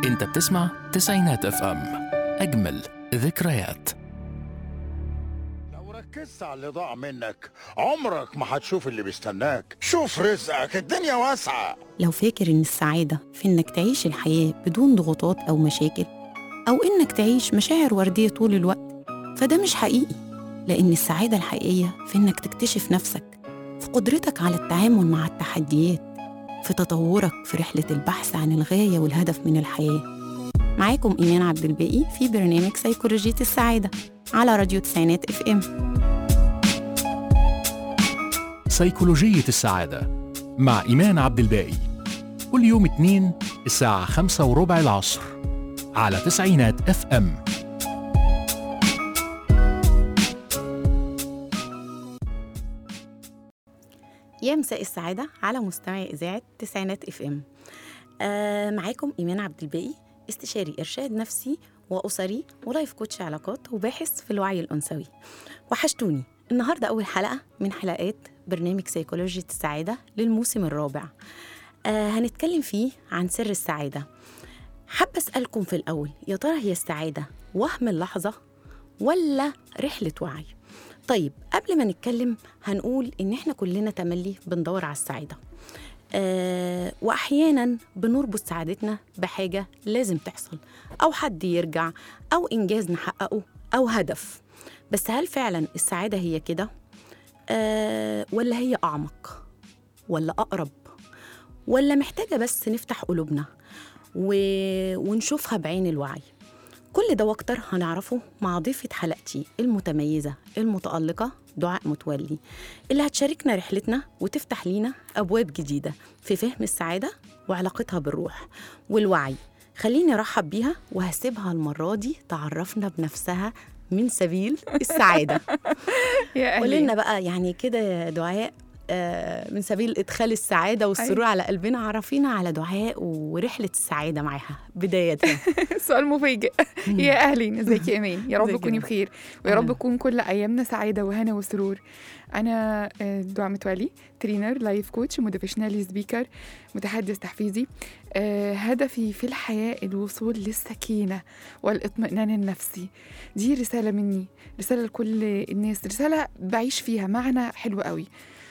انت بتسمع تسعينات اف ام، اجمل ذكريات. لو ركزت على اللي ضاع منك عمرك ما هتشوف اللي بيستناك. شوف رزقك، الدنيا واسعة. لو فاكر إن السعادة في إنك تعيش الحياة بدون ضغوطات أو مشاكل، أو إنك تعيش مشاعر وردية طول الوقت، فده مش حقيقي. لأن السعادة الحقيقية في إنك تكتشف نفسك، في قدرتك على التعامل مع التحديات، في تطورك في رحلة البحث عن الغاية والهدف من الحياة. معاكم إيمان عبد الباقي في برنامج سيكولوجية السعادة على راديو تسعينات اف ام. سيكولوجية السعادة مع إيمان عبد الباقي، كل يوم اثنين الساعة 5:15 العصر على تسعينات اف ام. يا مساء السعادة على مستمعي إذاعة تسعينات اف ام. معاكم إيمان عبد الباقي، استشاري إرشاد نفسي وأسري ولايف كوتش علاقات وباحث في الوعي الأنثوي. وحشتوني. النهاردة أول حلقة من حلقات برنامج سيكولوجية السعادة للموسم الرابع. هنتكلم فيه عن سر السعادة. حابة أسألكم في الأول، يا ترى هي السعادة وهم اللحظة ولا رحلة وعي؟ طيب قبل ما نتكلم هنقول إن إحنا كلنا تملي بندور على السعادة، وأحيانا بنربط سعادتنا بحاجة لازم تحصل، أو حد يرجع، أو إنجاز نحققه، أو هدف. بس هل فعلا السعادة هي كده؟ ولا هي أعمق، ولا أقرب، ولا محتاجة بس نفتح قلوبنا ونشوفها بعين الوعي؟ كل ده واكتر هنعرفه مع ضيفة حلقتي المتميزة المتألقة دعاء متولي، اللي هتشاركنا رحلتنا وتفتح لينا أبواب جديدة في فهم السعادة وعلاقتها بالروح والوعي. خليني أرحب بيها وهسيبها المرة دي تعرفنا بنفسها من سبيل السعادة. قولنا بقى يعني كده يا دعاء، من سبيل إدخال السعادة والسرور على قلبنا، عرفينا على دعاء ورحلة السعادة معها بداية. سؤال مفاجئ. يا أهلين، ازيك يا إيمان؟ يا رب تكوني بخير، ويا رب تكون كل أيامنا سعادة وهنا وسرور. أنا دعاء متولي، ترينر، لايف كوتش، موتيفيشنال سبيكر، متحدث تحفيزي. هدفي في الحياة الوصول للسكينة والاطمئنان النفسي. دي رسالة مني، رسالة لكل الناس، رسالة بعيش فيها معنى حلو قوي.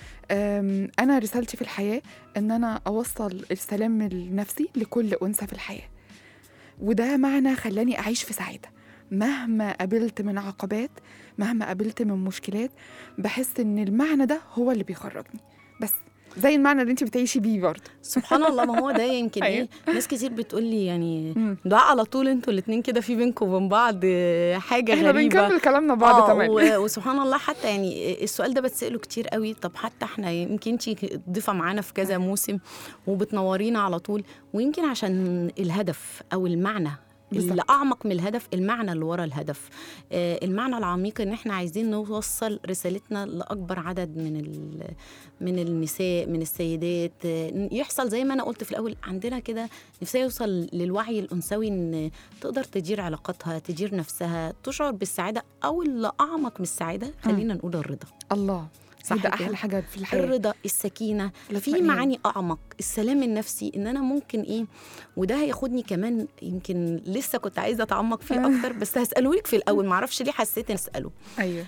أنا رسالتي في الحياة أن أنا أوصل السلام النفسي لكل أنثى في الحياة، وده معنى خلاني أعيش في سعادة. مهما قابلت من عقبات، مهما قابلت من مشكلات، بحس أن المعنى ده هو اللي بيخرجني، بس زي المعنى اللي انت بتعيشي بيه برضه. سبحان الله. ما هو ده يمكن ايه، ناس كتير بتقولي يعني دعاء على طول انتوا الاتنين كده في بينكم وبين بعض حاجة احنا غريبة. بنكمل كلامنا بعض كمان. وسبحان الله، حتى يعني السؤال ده بتسأله كتير قوي. طب حتى احنا يمكن انتي ضيفة معانا في كذا موسم وبتنورينا على طول، ويمكن عشان الهدف او المعنى اللي أعمق من الهدف، المعنى اللي ورا الهدف، المعنى العميق إن إحنا عايزين نوصل رسالتنا لأكبر عدد من النساء، من السيدات. يحصل زي ما أنا قلت في الأول، عندنا كده نفسها يوصل للوعي الأنثوي، إن تقدر تدير علاقاتها، تدير نفسها، تشعر بالسعادة، أو اللي أعمق من السعادة خلينا نقول الرضا. الله، ده أحلى حاجة في الحياة. الرضا، السكينة، في معاني أعمق، السلام النفسي. إن أنا ممكن إيه، وده هياخدني كمان، يمكن لسه كنت عايزة أتعمق فيه أكتر، بس هسأله لك في الأول، معرفش ليه حسيت نسأله. أيوه.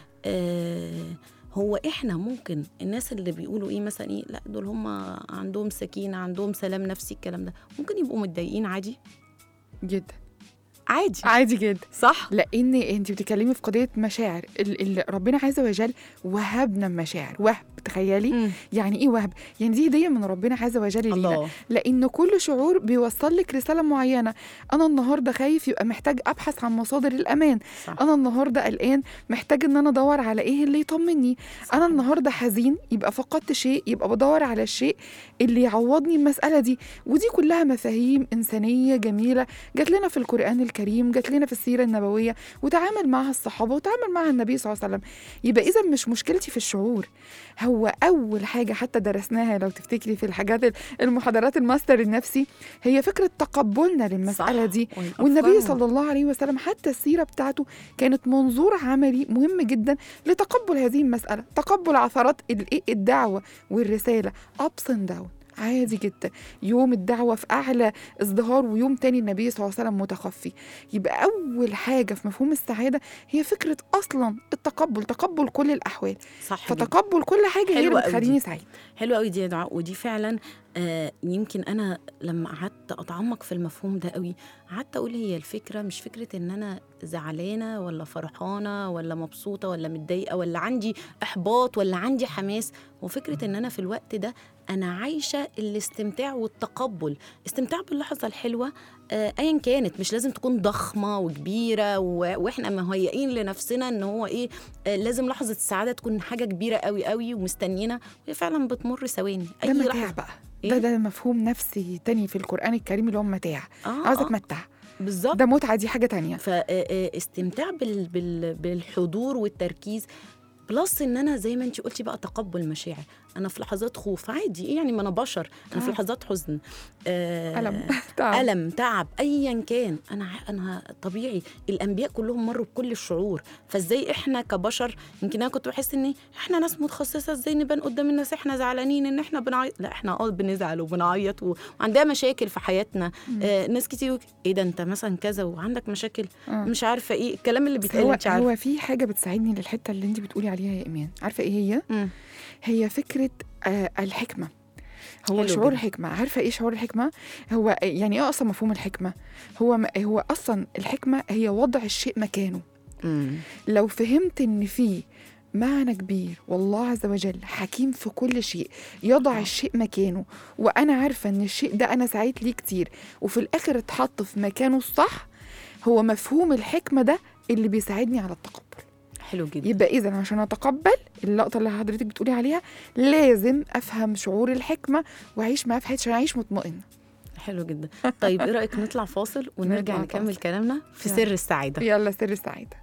هو إحنا ممكن الناس اللي بيقولوا إيه مثلا إيه، لا دول هم عندهم سكينة، عندهم سلام نفسي، الكلام ده ممكن يبقوا متضايقين عادي جدا، عادي جدا، صح؟ لان انت بتتكلمي في قضيه مشاعر اللي ربنا عز وجل وهبنا مشاعر. وهب، تخيلي يعني ايه وهب؟ يعني دي هديه من ربنا عز وجل لينا، لان كل شعور بيوصل لك رساله معينه. انا النهارده خايف، يبقى محتاج ابحث عن مصادر الامان. صح. انا النهارده قلقان، محتاج ان انا ادور على ايه اللي يطمني. صح. انا النهارده حزين، يبقى فقدت شيء، يبقى بدور على الشيء اللي يعوضني المساله دي. ودي كلها مفاهيم انسانيه جميله جات لنا في القرآن الكريم، جات لنا في السيرة النبوية، وتعامل معها الصحابة، وتعامل معها النبي صلى الله عليه وسلم. يبقى إذا مش مشكلتي في الشعور. هو أول حاجة حتى درسناها لو تفتكري في الحاجات المحاضرات الماستر النفسي، هي فكرة تقبلنا للمسألة دي. والنبي صلى الله عليه وسلم حتى السيرة بتاعته كانت منظور عملي مهم جدا لتقبل هذه المسألة، تقبل عثرات الدعوة والرسالة ups and down. عادي جدا. يوم الدعوة في أعلى ازدهار، ويوم تاني النبي صلى الله عليه وسلم متخفي. يبقى أول حاجة في مفهوم السعادة هي فكرة أصلا التقبل، تقبل كل الأحوال. صح. فتقبل كل حاجة هي اللي بتخليني سعيد. حلوة قوي دي يا دعاء. ودي فعلا يمكن أنا لما قعدت أتعمق في المفهوم ده قوي، قعدت أقول هي الفكرة مش فكرة إن أنا زعلانة ولا فرحانة ولا مبسوطة ولا متضايقة ولا عندي إحباط ولا عندي حماس، وفكرة إن أنا في الوقت ده أنا عايشة الاستمتاع والتقبل، استمتاع باللحظة الحلوة أيا كانت، مش لازم تكون ضخمة وكبيرة وإحنا مهيئين لنفسنا إن هو إيه لازم لحظة السعادة تكون حاجة كبيرة قوي قوي ومستنينا، وهي فعلا بتمر ثواني. ده متاع بقى. ده مفهوم نفسي تاني في القرآن الكريم اللي هو متاع. عاوزة أتمتع بالظبط. ده متعة، دي حاجة تانية. فاستمتاع بالحضور والتركيز، بلس ان انا زي ما انتي قلتي بقى تقبل مشاعر. انا في لحظات خوف عادي، يعني ما انا بشر، انا في لحظات حزن، ألم تعب ايا كان، انا طبيعي. الانبياء كلهم مروا بكل الشعور، فازاي احنا كبشر؟ يمكن انا كنت بحس ان احنا ناس متخصصه، ازاي نبان قدام الناس احنا زعلانين، ان احنا بنعيط. لا، احنا بنزعل وبنعيط وعندنا مشاكل في حياتنا. ناس كتير ايه ده انت مثلا كذا وعندك مشاكل مش عارفه ايه الكلام اللي بيتقال. انت عارفه هو في حاجه بتساعدني للحته اللي انت بتقولي عليها يا ايمان، عارفه ايه هي؟ هي فكرة الحكمة. هو شعور الحكمة. عارفة إيه شعور الحكمة؟ هو يعني إيه أصلا مفهوم الحكمة؟ هو أصلا الحكمة هي وضع الشيء مكانه. لو فهمت إن فيه معنى كبير والله عز وجل حكيم في كل شيء، يضع الشيء مكانه، وأنا عارفة إن الشيء ده أنا سعيت ليه كتير وفي الآخر اتحط في مكانه الصح، هو مفهوم الحكمة ده اللي بيساعدني على التقبل. حلو جدا. يبقى إذن عشان أتقبل اللقطة اللي حضرتك بتقولي عليها لازم أفهم شعور الحكمة وأعيش معاه في حياتي عشان أعيش مطمئنة. حلو جدا. طيب إيه رأيك نطلع فاصل ونرجع نكمل كلامنا في سر السعادة؟ يلا سر السعادة.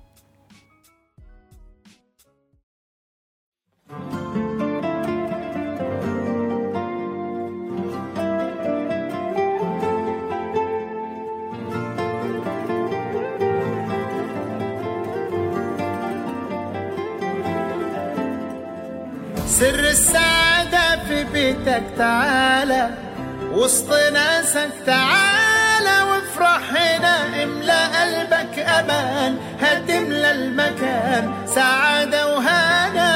سر السعادة في بيتك، تعالى وسط ناسك، تعالى وافرح هنا، املأ قلبك أمان، هتملى المكان سعادة وهنا.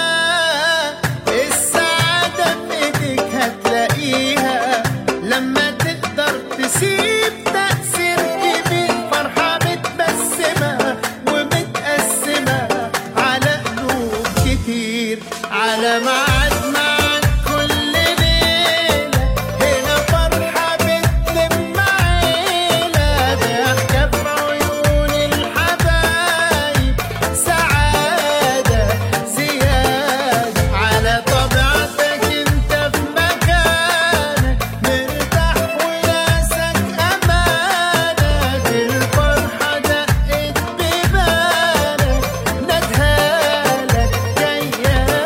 السعادة في ايديك هتلاقيها لما تقدر تسيب تأثير كبير، فرحة متبسمة ومتقسمة على قلوب كتير، على ميعاد معاك كل ليلة، هنا فرحة بتلم عيلة، ضحكة في عيون الحبايب، سعادة زيادة على طبيعتك، انت في مكانك مرتاح وناسك أمانك، الفرحة دقت ببالك ندهالك جيالك.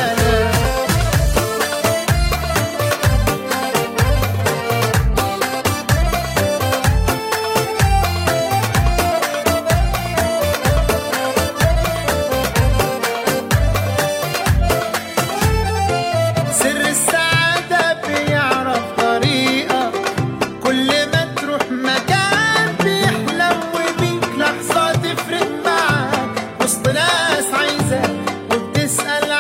سر السعادة بيعرف طريقة، كل ما تروح مكان بيحلم وبيك لحظة تفرق معاك، وسط ناس عايزة وبتسأل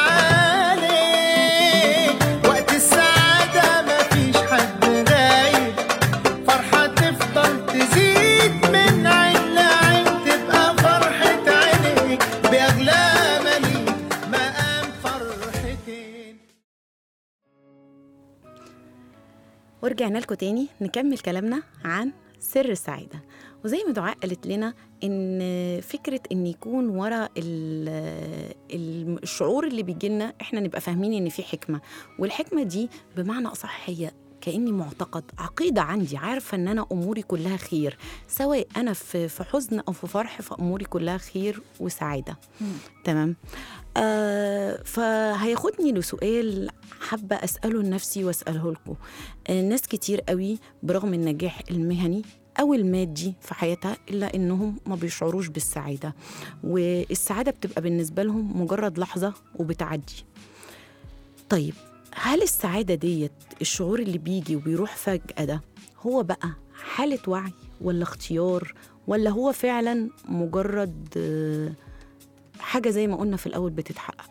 عليك، وقت السعادة مفيش حد غايب، فرحة تفضل تزيد من عين لعين، تبقى فرحة عينيك بأغلى مليك مقام فرحتين. ورجعنا لكم تاني نكمل كلامنا عن سر السعادة. وزي ما دعاء قالت لنا إن فكرة إن يكون ورا الشعور اللي بيجيلنا إحنا نبقى فاهمين إن في حكمة، والحكمة دي بمعنى أصح هي كأني معتقد، عقيدة عندي، عارفة إن أنا أموري كلها خير، سواء أنا في حزن أو في فرح، فأموري كلها خير وسعادة. تمام. فهياخدني لسؤال حابة أسأله لنفسي وأسأله لكم. ناس كتير قوي برغم النجاح المهني أو المادي في حياتها إلا إنهم ما بيشعروش بالسعادة، والسعادة بتبقى بالنسبة لهم مجرد لحظة وبتعدي. طيب هل السعادة ديت الشعور اللي بيجي وبيروح فجأة ده هو بقى حالة وعي ولا اختيار، ولا هو فعلا مجرد حاجة زي ما قلنا في الأول بتتحقق؟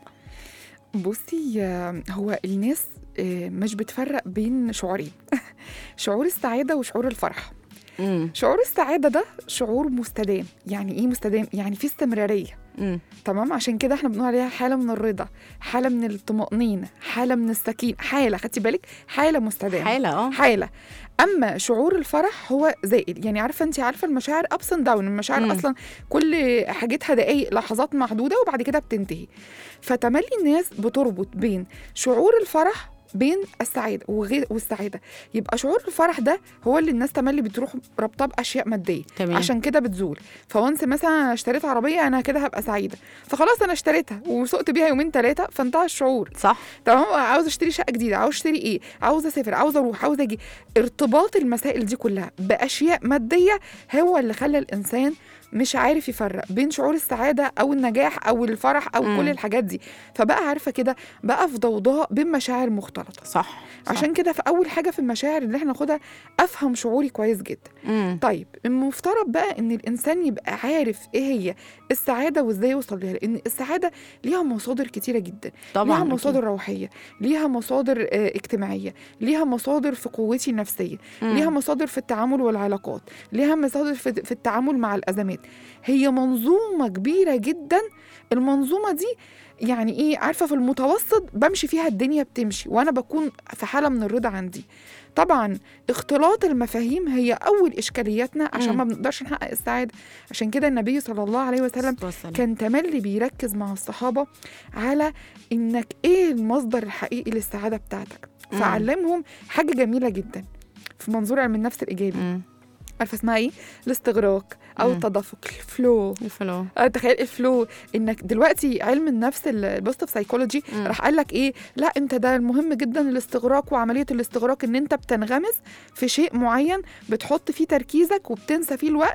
بصي، هو الناس مش بتفرق بين شعورين شعور السعادة وشعور الفرح. شعور السعادة ده شعور مستدام. يعني إيه مستدام؟ يعني فيه استمرارية. تمام، عشان كده احنا بنقول عليها حالة من الرضا، حالة من الطمأنينة، حالة من السكينة، حالة، خدتي بالك؟ حالة مستدامة، حالة. أما شعور الفرح هو زائد. يعني عارفة المشاعر ups and down. المشاعر أصلا كل حاجتها دقايق، لحظات محدودة وبعد كده بتنتهي. فتملي الناس بتربط بين شعور الفرح بين السعادة والسعادة. يبقى شعور الفرح ده هو اللي الناس تملي بتروح ربطها بأشياء مادية. تمام. عشان كده بتزول. فوانس مثلا أنا اشتريت عربية أنا كده هبقى سعيدة، فخلاص أنا اشتريتها وسقت بيها يومين 3 فانتهى الشعور. صح. تمام. عاوز اشتري شقة جديدة، عاوز اشتري ايه، عاوز اسافر، عاوز اروح، عاوز اجي. ارتباط المسائل دي كلها بأشياء مادية هو اللي خلى الإنسان مش عارف يفرق بين شعور السعادة أو النجاح أو الفرح أو كل الحاجات دي. فبقى عارفة كده بقى في ضوضاء بين مشاعر مختلطة. صح. عشان كده في أول حاجة في المشاعر اللي احنا ناخدها أفهم شعوري كويس جدا. طيب المفترض بقى إن الإنسان يبقى عارف إيه هي السعادة وإزاي يوصل لها، لأن السعادة ليها مصادر كتيرة جدا. طبعا. ليها مصادر روحية، ليها مصادر اجتماعية، ليها مصادر في قوتي النفسية، ليها مصادر في التعامل والعلاقات، ليها مصادر في التعامل مع الأزمات. هي منظومة كبيرة جدا. المنظومة دي يعني إيه، عارفة في المتوسط بمشي فيها الدنيا بتمشي وأنا بكون في حالة من الرضا عندي. طبعا اختلاط المفاهيم هي أول إشكالياتنا عشان ما بنقدرش نحقق السعادة. عشان كده النبي صلى الله عليه وسلم كان تملي بيركز مع الصحابة على إنك إيه المصدر الحقيقي للسعادة بتاعتك. فعلمهم حاجة جميلة جدا في منظور علم النفس الإيجابي. عارفه اسمها ايه؟ الاستغراق او التدفق، الفلو. تخيل الفلو، انك دلوقتي علم النفس البوزيتيف سايكولوجي راح قال لك ايه؟ لا انت ده المهم جدا الاستغراق، وعمليه الاستغراق ان انت بتنغمس في شيء معين بتحط فيه تركيزك وبتنسى فيه الوقت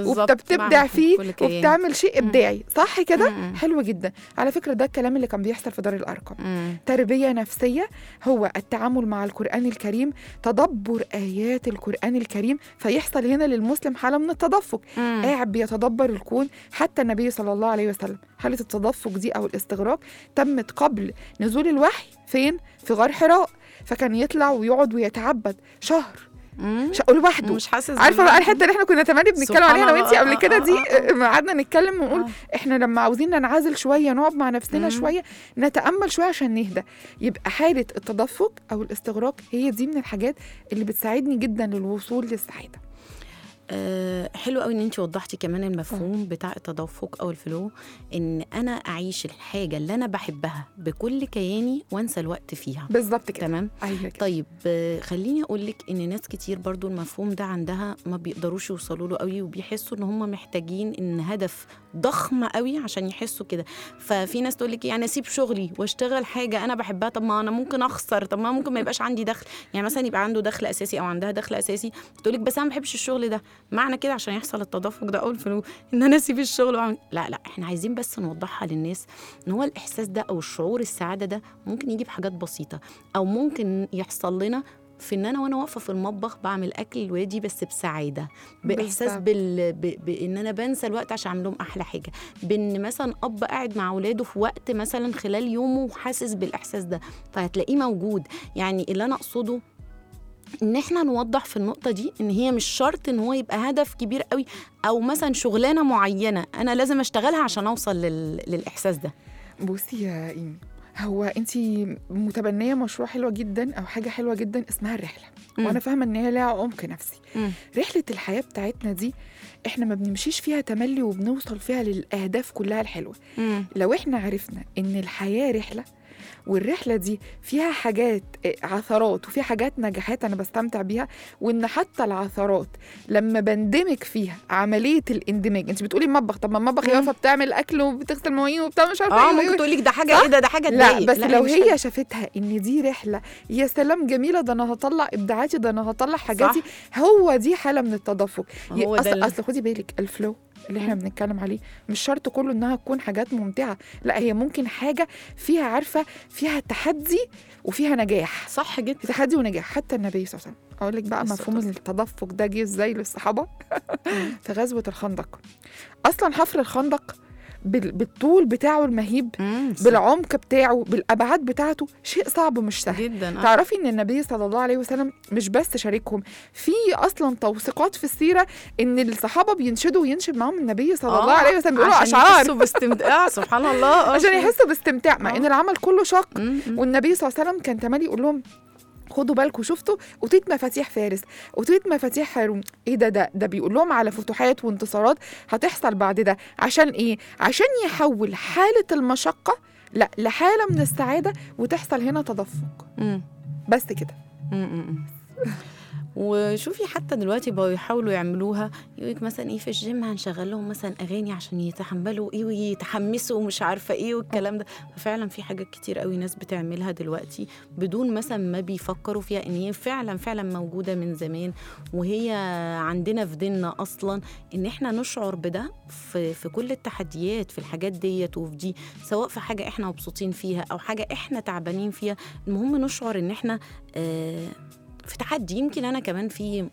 وبتبدع فيه وبتعمل شيء ابداعي. صح كده؟ حلو جدا. على فكره ده الكلام اللي كان بيحصل في دار الارقم. تربيه نفسيه هو التعامل مع القران الكريم، تدبر ايات القران الكريم، فيحصل هنا للمسلم حالة من التدفق. قاعد بيتدبر الكون. حتى النبي صلى الله عليه وسلم حالة التدفق دي أو الاستغراق تمت قبل نزول الوحي. فين؟ في غار حراء. فكان يطلع ويقعد ويتعبد شهر لوحده. مش حاسس. عارفه بقى الحته اللي احنا كنا تملي بنتكلم عليها انا وانتي قبل كده دي، قعدنا نتكلم ونقول احنا لما عاوزين ننعزل شويه نقعد مع نفسنا شويه نتامل شويه عشان نهدى. يبقى حاله التدفق او الاستغراق هي دي من الحاجات اللي بتساعدني جدا للوصول للسعاده. حلو قوي ان انت وضحتي كمان المفهوم بتاع التدفق او الفلو، ان انا اعيش الحاجه اللي انا بحبها بكل كياني وانسى الوقت فيها. بالظبط كده. تمام. أيوة. طيب خليني اقول لك ان ناس كتير برضو المفهوم ده عندها ما بيقدروش يوصلوا له قوي، وبيحسوا ان هم محتاجين ان هدف ضخم قوي عشان يحسوا كده. ففي ناس تقول لك يعني اسيب شغلي واشتغل حاجه انا بحبها، طب ما انا ممكن اخسر، طب ما ممكن ما يبقاش عندي دخل. يعني مثلا يبقى عنده دخل اساسي او عندها دخل اساسي، تقول لك بس انا ما بحبش الشغل ده. معنى كده عشان يحصل التدفق ده او الفلو ان انا اسيب الشغل وعمل. لا احنا عايزين بس نوضحها للناس ان هو الاحساس ده او الشعور السعاده ده ممكن يجي بحاجات بسيطه، او ممكن يحصل لنا في ان انا وانا واقفه في المطبخ بعمل اكل لولادي بس بسعاده، باحساس بان انا بنسى الوقت عشان اعمل لهم احلى حاجه، بان مثلا اب قاعد مع اولاده في وقت مثلا خلال يومه وحاسس بالاحساس ده، فهتلاقيه موجود. يعني اللي انا اقصده ان احنا نوضح في النقطه دي ان هي مش شرط ان هو يبقى هدف كبير قوي، او مثلا شغلانه معينه انا لازم اشتغلها عشان اوصل للاحساس ده. بصي يا ايمي، هو انتي متبنيه مشروع حلوه جدا او حاجه حلوه جدا اسمها الرحله. وانا فاهمه ان هي لها عمق نفسي. رحله الحياه بتاعتنا دي احنا ما بنمشيش فيها تملي وبنوصل فيها للاهداف كلها الحلوه. لو احنا عرفنا ان الحياه رحله، والرحلة دي فيها حاجات عثرات وفيها حاجات نجاحات أنا بستمتع بيها، وإن حتى العثرات لما بندمج فيها عملية الاندماج. أنت بتقولي المطبخ، طب ما المطبخ يا وفا بتعمل أكل وبتغسل مواعين وبتعمل مش عارفة ممكن تقولي ده حاجة إيه ده حاجة تضايق. لا بس لو هي شافتها إن دي رحلة، يا سلام جميلة، ده أنا هطلع إبداعاتي، ده أنا هطلع حاجاتي. هو دي حالة من التدفق. أصل خدي بالك الفلو اللي احنا بنتكلم عليه مش شرط كله انها تكون حاجات ممتعه، لا هي ممكن حاجه فيها عارفه فيها تحدي وفيها نجاح. صح جدا، تحدي ونجاح. حتى النبي صلى الله عليه وسلم، اقول لك بقى مفهوم التدفق ده جه ازاي للصحابه في غزوه الخندق. اصلا حفر الخندق بالطول بتاعه المهيب، بالعمق بتاعه، بالابعاد بتاعته، شيء صعب مش سهل جدا. تعرفي ان النبي صلى الله عليه وسلم مش بس شاركهم في اصلا توثيقات في السيره ان الصحابه بينشدوا وينشد معاهم النبي صلى الله عليه وسلم، بيقولوا اشعار يحسوا باستمتاع. سبحان الله. عشان يحسوا باستمتاع مع ان العمل كله شاق. والنبي صلى الله عليه وسلم كان تملي يقول لهم خدوا بالكم، شفتوا أوتيت مفاتيح فارس، أوتيت مفاتيح هارون. ايه ده بيقول لهم على فتوحات وانتصارات هتحصل بعد ده. عشان ايه؟ عشان يحول حالة المشقة لحالة من السعادة وتحصل هنا تدفق. بس كده. وشوفي حتى دلوقتي بقوا يحاولوا يعملوها، يقولك مثلا ايه في الجيم هنشغل لهم مثلا اغاني عشان يتحملوا ايه ويتحمسوا ومش عارفه ايه والكلام ده. ففعلا في حاجات كتير قوي ناس بتعملها دلوقتي بدون مثلا ما بيفكروا فيها ان هي فعلا موجوده من زمان، وهي عندنا في ديننا اصلا ان احنا نشعر بده في كل التحديات، في الحاجات ديت وفي دي، سواء في حاجه احنا مبسوطين فيها او حاجه احنا تعبانين فيها. المهم نشعر ان احنا في تحدي. يمكن أنا كمان في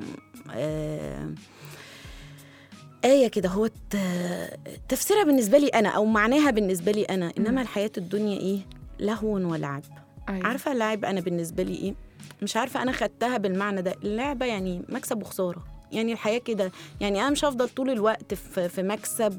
آية كده هو تفسيرها بالنسبة لي أنا أو معناها بالنسبة لي أنا، إنما الحياة الدنيا إيه؟ لهو ولعب. أيوة. عارفة اللعب أنا بالنسبة لي إيه؟ مش عارفة أنا خدتها بالمعنى ده. اللعبة يعني مكسب وخسارة، يعني الحياة كده. يعني أنا مش هفضل طول الوقت في مكسب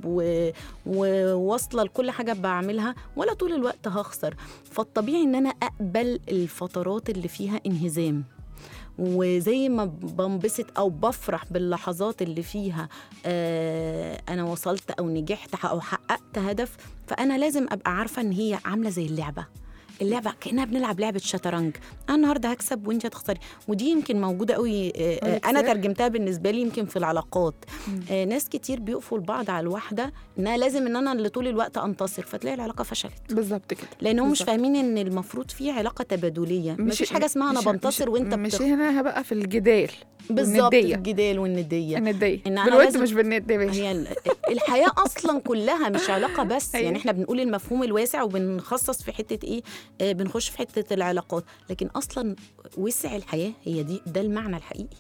وواصلة لكل حاجة بعملها، ولا طول الوقت هخسر. فالطبيعي إن أنا أقبل الفترات اللي فيها انهزام، وزي ما بنبسط أو بفرح باللحظات اللي فيها أنا وصلت أو نجحت أو حققت هدف. فأنا لازم أبقى عارفة إن هي عاملة زي اللعبة كأنها بنلعب لعبة شطرنج. أنا النهاردة هكسب وإنت هتخسري. ودي يمكن موجودة قوي. أنا ترجمتها بالنسبة لي يمكن في العلاقات. ناس كتير بيقفوا البعض على الواحدة إنها لازم إن أنا اللي طول الوقت أنتصر، فتلاقي العلاقة فشلت. بالظبط كده. لأنهم مش فاهمين إن المفروض فيه علاقة تبادلية، مفيش حاجة اسمها أنا بنتصر وإنت مش هنا بقى في الجدال. بالظبط، الجدال والندية. بالود مش بالند يا باشا. هي الحياة أصلا كلها مش علاقة بس. يعني إحنا بنقول المفهوم الواسع وبنخصص في حتة إيه، بنخش في حتة العلاقات، لكن أصلا وسع الحياة هي ده المعنى الحقيقي.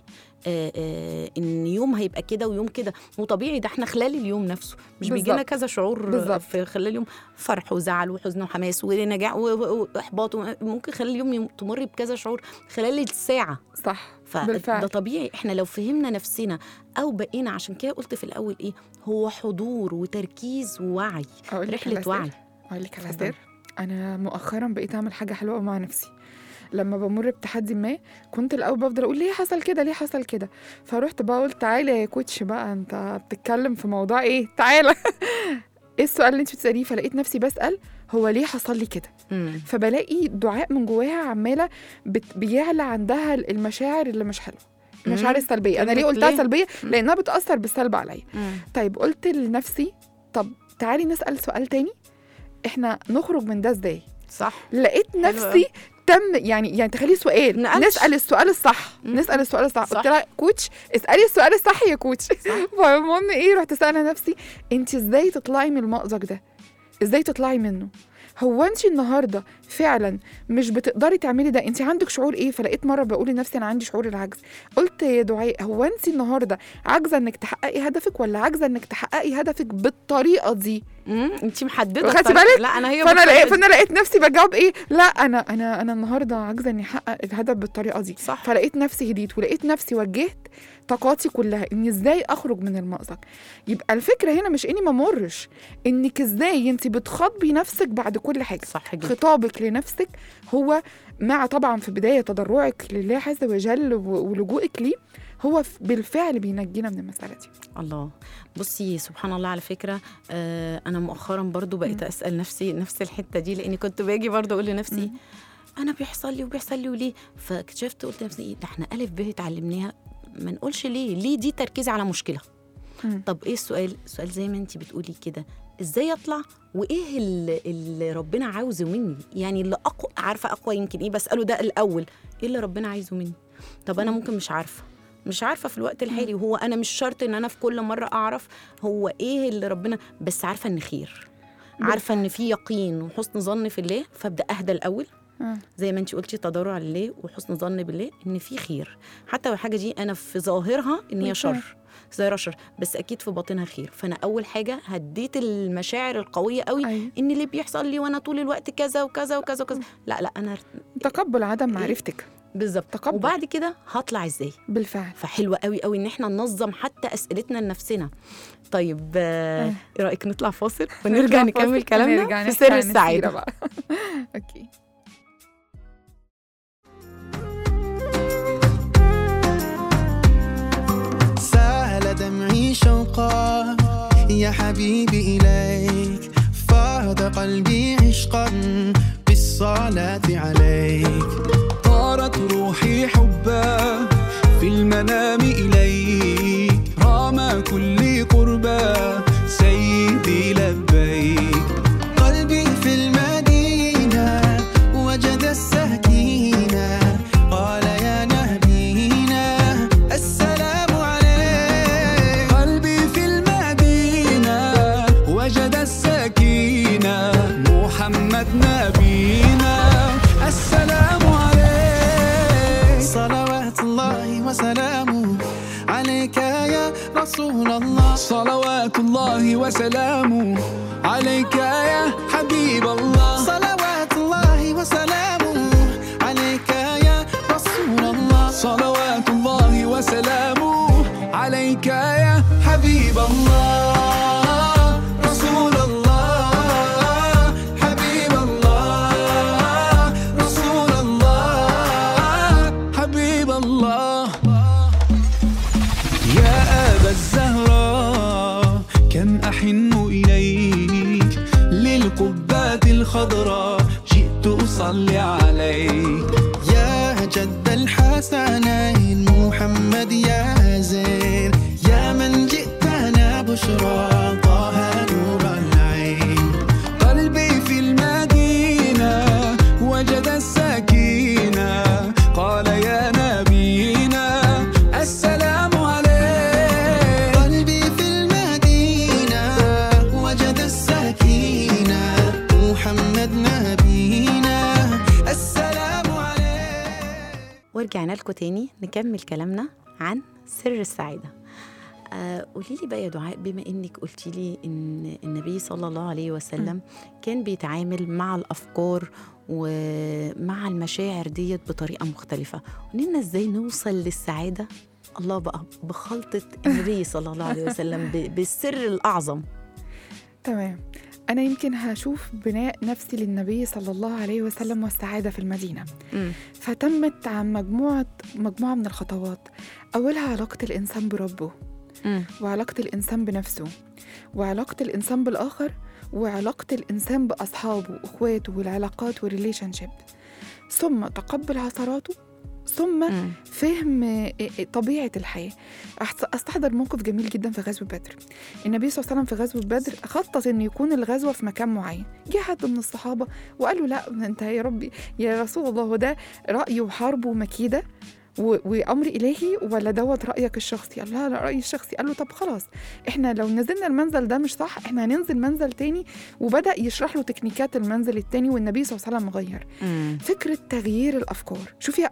إن يوم هيبقى كده ويوم كده، وطبيعي ده إحنا خلال اليوم نفسه مش بيجينا كذا شعور في خلال اليوم، فرح وزعل وحزن وحماس ونجاح وإحباط، ممكن خلال اليوم تمر بكذا شعور خلال الساعة. صح. فده طبيعي. إحنا لو فهمنا نفسنا أو بقينا، عشان كده قلت في الأول إيه هو حضور وتركيز ووعي، رحلة وعي. أقول لك على سر، أنا مؤخرا بقيت أعمل حاجة حلوة مع نفسي. لما بمر بتحدي ما كنت الأول بفضل أقول ليه حصل كده ليه حصل كده، فروحت بقى قلت تعالى يا كوتش بقى أنت بتتكلم في موضوع إيه، تعالى إيه السؤال اللي أنت بتسأليه؟ فلقيت نفسي بسأل هو ليه حصل لي كده. فبلاقي دعاء من جواها عمالة بيعلى عندها المشاعر اللي مش حلوة، المشاعر السلبية. أنا ليه قلتها سلبية؟ لأنها بتأثر بالسلب عليا. طيب قلت لنفسي طب تعالي نسأل سؤال تاني، إحنا نخرج من ده إزاي؟ صح. لقيت نفسي يعني تخلي سؤال نسأل السؤال الصح. نسأل السؤال الصح. قلت لها كوتش اسألي السؤال الصح يا كوتش. فالمهم ايه، رحت سألها نفسي انت ازاي تطلعي من المأزق ده، ازاي تطلعي منه؟ هو انت النهارده فعلا مش بتقدري تعملي ده، انت عندك شعور ايه؟ فلقيت مره بقول لنفسي انا عندي شعور العجز. قلت يا دعاء هو انت النهارده عاجزه انك تحققي هدفك ولا عاجزه انك تحققي هدفك بالطريقه دي؟ انت محدده خدتي بالك؟ لا انا هي فانا لقيت نفسي بجاوب ايه، لا انا النهارده عاجزه اني احقق الهدف بالطريقه دي. صح. فلقيت نفسي هديت ولقيت نفسي وجهت طاقاتي كلها اني ازاي اخرج من المأزق. يبقى الفكره هنا مش اني ما مرش، انك ازاي انت بتخاطبي نفسك بعد كل حاجه. صح جدا. خطابك لنفسك هو مع طبعا في بدايه تضرعك لله عز وجل ولجوئك ليه هو بالفعل بينجينا من المسألة دي. الله. بصي سبحان الله، على فكرة أنا مؤخرا برضو بقيت أسأل نفسي نفس الحتة دي، لأني كنت باجي برضو أقول لنفسي أنا بيحصل لي وليه. فاكتشفت قلت لنفسي ده احنا ألف به اتعلمناها، ما نقولش ليه دي تركيز على مشكلة. طب إيه السؤال زي ما أنتي بتقولي كده، إزاي أطلع وإيه اللي ربنا عاوزه مني؟ يعني اللي عارفة أقوى يمكن إيه، بسأله ده الأول، إيه اللي ربنا عايزه مني؟ طب أنا ممكن مش عارفة، مش عارفه في الوقت الحالي، وهو انا مش شرط ان انا في كل مره اعرف هو ايه اللي ربنا، بس عارفه ان خير، عارفه ان في يقين وحسن ظن في الله، فابدا اهدى الاول زي ما انت قلتي، تضرع لله وحسن ظن بالله ان في خير، حتى لو الحاجه دي انا في ظاهرها ان هي شر، ظاهرها شر، بس اكيد في باطنها خير. فانا اول حاجه هديت المشاعر القويه قوي ان اللي بيحصل لي وانا طول الوقت كذا وكذا وكذا وكذا، لا انا تقبل عدم معرفتك بالظبط. وبعد كده هطلع ازاي بالفعل. فحلوه قوي قوي ان احنا ننظم حتى اسئلتنا لنفسنا. طيب ايه رايك نطلع فاصل ونرجع نكمل كلامنا في سر السعاده بقى. اوكي. سال دمعي شوقا يا حبيبي إليك، فاض قلبي عشقا بالصلاة عليك، طارت روحي حبا في المنام إليك، رام كل قربا سيدي لبيك، قلبي في المدينة وجد السكينة، قال يا نبينا السلام عليك، قلبي في المدينة وجد السكينة، محمد نبينا السلام عليك، صلوات الله وسلامه عليك يا رسول الله، صلوات الله وسلامه عليك يا حبيب الله، صلوات الله وسلامه عليك يا رسول الله، صلوات الله وسلامه عليك يا حبيب الله، رسول الله حبيب الله، رسول الله حبيب الله، يا أبا الزهراء كم أحن إليك، للقبات الخضراء جئت أصلي عليك، يا جد الحسنين محمد يا زين، يا من جئتنا بشرى طه نور العين، قلبي في المدينة وجد السكينة، قال يا نبينا السلام عليك، قلبي في المدينة وجد السكينة، محمد نبينا السلام عليك. ورجعنا لكم تاني نكمل كلامنا عن سر السعادة. قولي لي بقى يا دعاء، بما انك قلتي لي ان النبي صلى الله عليه وسلم كان بيتعامل مع الافكار ومع المشاعر ديت بطريقه مختلفه، قولنا ازاي نوصل للسعاده الله بقى بخلطه النبي صلى الله عليه وسلم بالسر الاعظم. تمام. أنا يمكن هشوف بناء نفسي للنبي صلى الله عليه وسلم والسعادة في المدينة. فتمت عن مجموعة من الخطوات، أولها علاقة الإنسان بربه، وعلاقة الإنسان بنفسه، وعلاقة الإنسان بالآخر، وعلاقة الإنسان بأصحابه وأخواته والعلاقات والريليشن شيب، ثم تقبل عثراته، ثم فهم طبيعة الحياة. أستحضر موقف جميل جدا في غزوة بدر. النبي صلى الله عليه وسلم في غزوة بدر خطط إن يكون الغزوة في مكان معين، جه حد من الصحابة وقال له لا أنت يا ربي يا رسول الله، وده رأي وحرب ومكيدة وأمر إلهي ولا دوت رأيك الشخصي؟ قال لا رأيي الشخصي. قال له طب خلاص، إحنا لو نزلنا المنزل ده مش صح، إحنا هننزل منزل تاني. وبدأ يشرح له تكنيكات المنزل التاني، والنبي صلى الله عليه وسلم غير فكرة تغيير الأفكار. شوفي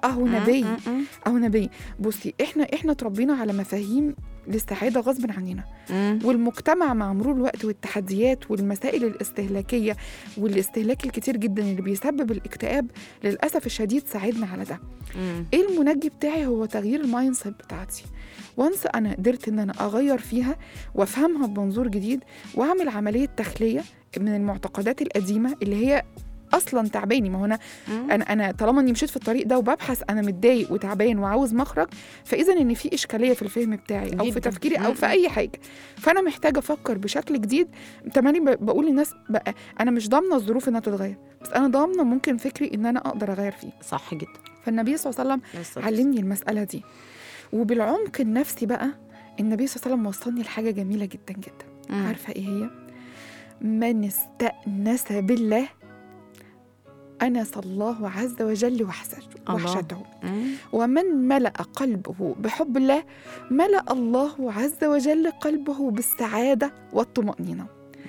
أهو نبي بصي، إحنا تربينا على مفاهيم للسعادة غصب عننا، والمجتمع مع مرور الوقت والتحديات والمسائل الاستهلاكية والاستهلاك الكتير جدا اللي بيسبب الاكتئاب للأسف الشديد ساعدنا على ده. ايه المنجي بتاعي؟ هو تغيير المايند سيت بتاعتي. وانس انا قدرت ان انا اغير فيها وافهمها بمنظور جديد، واعمل عملية تخلية من المعتقدات القديمة اللي هي اصلا تعباني. ما هو انا طالما اني مشيت في الطريق ده وببحث انا متضايق وتعبان وعاوز مخرج، فاذا ان في اشكاليه في الفهم بتاعي او في تفكيري او في اي حاجه، فانا محتاجه افكر بشكل جديد. تماني بقول للناس بقى انا مش ضامنه الظروف انها تتغير، بس انا ضامنه ممكن فكري ان انا اقدر اغير فيه. صح جدا. فالنبي صلى الله عليه وسلم علمني المساله دي. وبالعمق النفسي بقى النبي صلى الله عليه وسلم وصلني لحاجه جميله جدا جدا. عارفه ايه هي؟ من استأنس بالله أنس الله عز وجل وحشته. ومن ملأ قلبه بحب الله ملأ الله عز وجل قلبه بالسعادة والطمأنينة.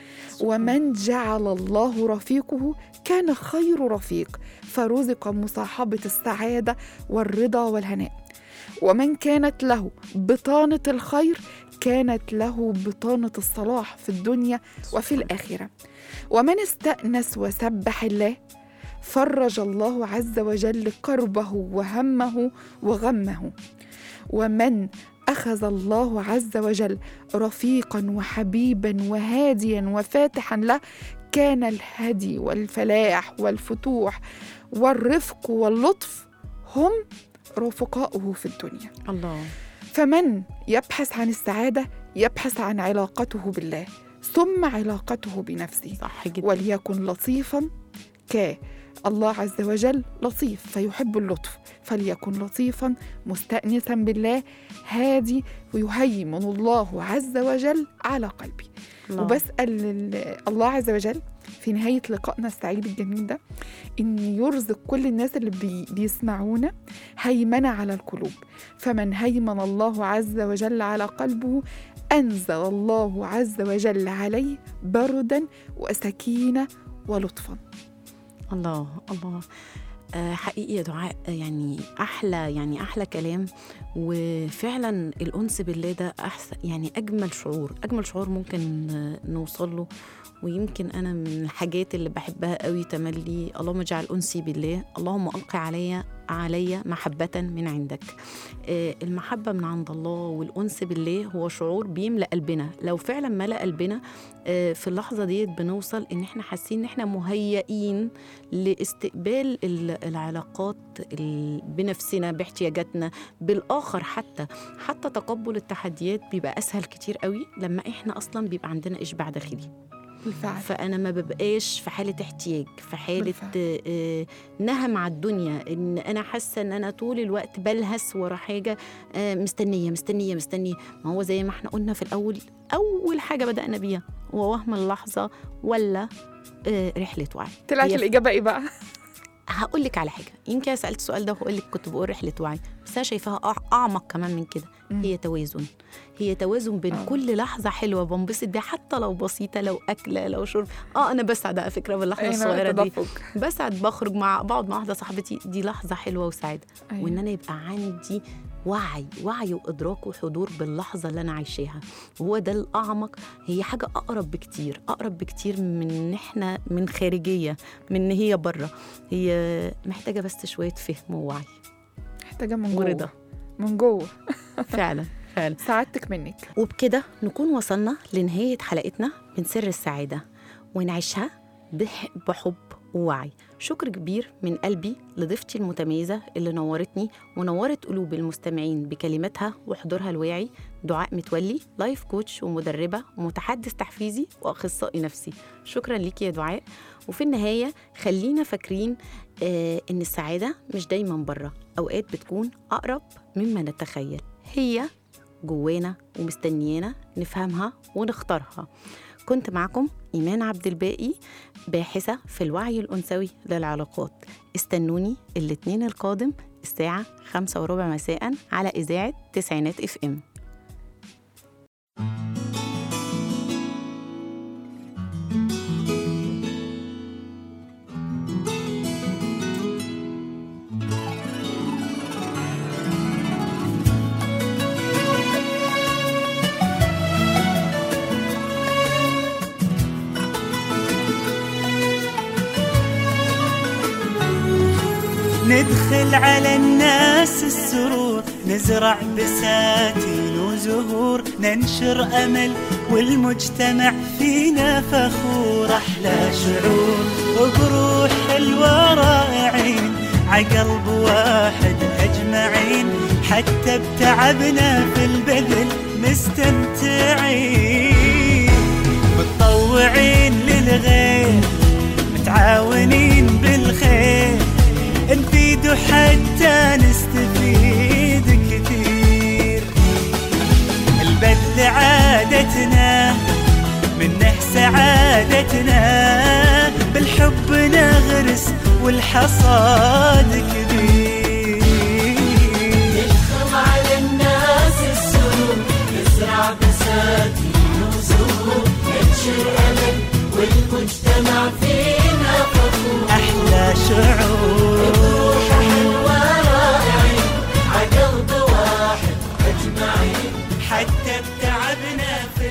ومن جعل الله رفيقه كان خير رفيق، فرزق مصاحبة السعادة والرضا والهناء. ومن كانت له بطانة الخير كانت له بطانة الصلاح في الدنيا وفي الآخرة. ومن استأنس وسبح الله فرج الله عز وجل كربه وهمه وغمه. ومن أخذ الله عز وجل رفيقا وحبيبا وهاديا وفاتحا له كان الهدي والفلاح والفتوح والرفق واللطف هم رفقاؤه في الدنيا. الله. فمن يبحث عن السعادة يبحث عن علاقته بالله ثم علاقته بنفسه. صح جدا. وليكن لطيفا الله عز وجل لطيف فيحب اللطف، فليكن لطيفا مستأنسا بالله هادي ويهيمن الله عز وجل على قلبي. وبسأل الله عز وجل في نهاية لقائنا السعيد الجميل ده إن يرزق كل الناس اللي بيسمعونا هيمنة على القلوب. فمن هيمن الله عز وجل على قلبه أنزل الله عز وجل عليه بردا وسكينة ولطفا. الله الله. حقيقي يا دعاء، يعني أحلى كلام. وفعلا الأنس بالله ده أحسن، يعني أجمل شعور ممكن نوصل له. ويمكن أنا من الحاجات اللي بحبها قوي تملي اللهم اجعل أنسي بالله، اللهم ألقي علي محبة من عندك. المحبة من عند الله والأنس بالله هو شعور بيملأ قلبنا. لو فعلا ملأ قلبنا في اللحظة ديت بنوصل إن احنا حاسين إن احنا مهيئين لاستقبال العلاقات بنفسنا، باحتياجاتنا، بالآخر. حتى تقبل التحديات بيبقى أسهل كتير قوي لما احنا أصلا بيبقى عندنا إشباع داخلي. بالفعل. فأنا ما ببقاش في حالة احتياج، في حالة نهم على الدنيا، إن أنا حاسة إن أنا طول الوقت بلهس ورا حاجة، مستنية. ما هو زي ما احنا قلنا في الأول، أول حاجة بدأنا بيها هو وهم اللحظة ولا رحلة وعي. طلعت الإجابة إيه بقى؟ هقول لك على حاجة، يمكن سألت السؤال ده وهقول لك كنت بقول رحلة وعي، بس أنا شايفاها أعمق كمان من كده. هي توازن بين كل لحظة حلوة بنبسط بيها، حتى لو بسيطة، لو أكلة، لو شرب. أنا بسعد على فكرة باللحظة الصغيرة دي، بسعد. بخرج بقعد مع واحدة صاحبتي، دي لحظة حلوة وسعيدة. وإن أنا يبقى عندي وعي وإدراك وحضور باللحظة اللي أنا عايشاها، وهو ده الأعمق. هي حاجة أقرب بكتير من إحنا من خارجية، من إن هي برا. هي محتاجة بس شوية فهم ووعي، محتاجة من جوه فعلا. سعادتك منك. وبكده نكون وصلنا لنهاية حلقتنا من سر السعادة، ونعيشها بحب ووعي. شكر كبير من قلبي لضيفتي المتميزة اللي نورتني ونورت قلوب المستمعين بكلماتها وحضورها الواعي، دعاء متولي، لايف كوتش ومدربة ومتحدث تحفيزي وأخصائي نفسي. شكرا ليك يا دعاء. وفي النهاية خلينا فاكرين إن السعادة مش دايما برا، أوقات بتكون أقرب مما نتخيل. هي جوانا ومستنيانا نفهمها ونختارها. كنت معكم إيمان عبد الباقي، باحثة في الوعي الأنثوي للعلاقات. استنوني الاثنين القادم الساعة 5:15 مساء على إذاعة تسعينات FM. ندخل على الناس السرور، نزرع بساتين وزهور، ننشر أمل والمجتمع فينا فخور. أحلى شعور وبروح حلوة رائعين، عقلب واحد أجمعين، حتى بتعبنا في البذل مستمتعين. متطوعين للغير، متعاونين بالخير، نفيد حتى نستفيد كثير. البذل عادتنا، منه سعادتنا، بالحب نغرس والحصاد كبير. يدخل على الناس السرور، يزرع بساتين وزهور، ينشر أمل والمجتمع فينا فخور. أحلى شعور بروحه حلوة رائعين، عقلب واحد أجمعين، حتى بتعبنا في